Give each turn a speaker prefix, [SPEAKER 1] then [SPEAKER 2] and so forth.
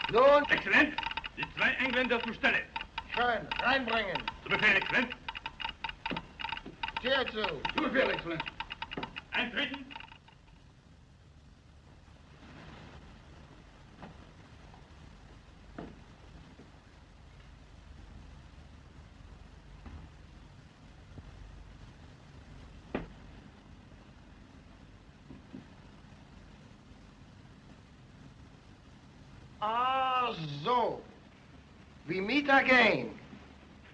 [SPEAKER 1] Nun?
[SPEAKER 2] Exzellenz, die 2 Engländer zur Stelle.
[SPEAKER 1] Schön, reinbringen.
[SPEAKER 2] Zu Befehl, Exzellenz.
[SPEAKER 1] Tür zu.
[SPEAKER 2] Zu Befehl, Exzellenz. Eintreten.
[SPEAKER 1] Ah, so. We meet again.